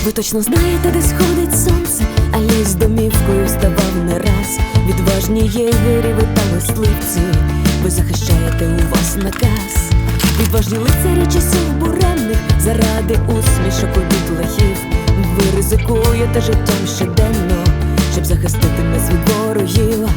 Ви точно знаєте, де сходить сонце, а ліс домівкою ставав не раз. Відважні єгері, ви та мисливці, ви захищаєте, у вас наказ. Відважні лицарі часів буремних, заради усмішок у дітлахів. Ви ризикуєте життям щоденно, щоб захистити нас від ворогів.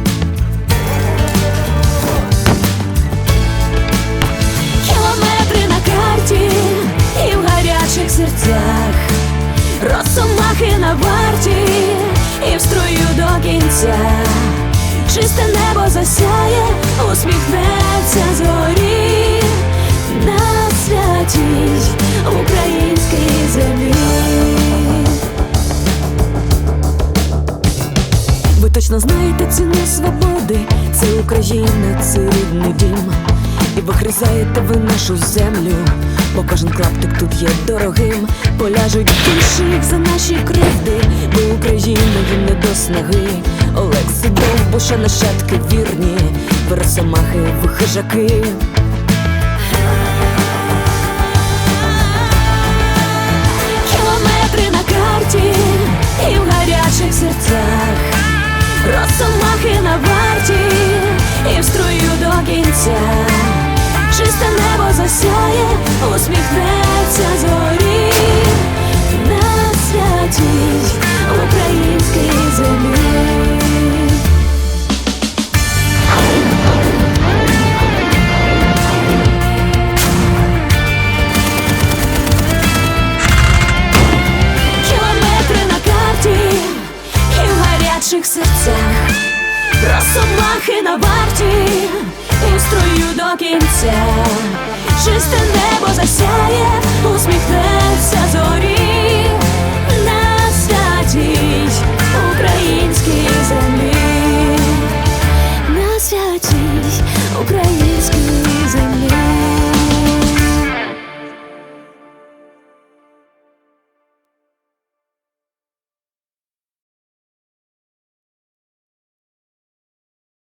Кілометри на карті і в гарячих серцях, росомахи на варті і в строю до кінця. Чисте небо засяє, усміхнеться зорі на святій українській землі. Ви точно знаєте ціну свободи, це Україна, це рідний дім. І вигризаєте ви нашу землю, бо кожен клаптик тут є дорогим. Поляжуть душі їх за наші кривди, бо Україна їм не до снаги. Олекси Довбуша, нащадки вірні, ви росомахи, ви хижаки. Кілометри на карті і в гарячих серцях, росомахи на варті і в струю до кінця. Чисте небо засяє, усміхнеться зорі на святій українській землі. Кілометри на карті і в гарячих серцях, росомахи на варті і в строю до кінця. Чисте небо засяє, усміхнеться зорі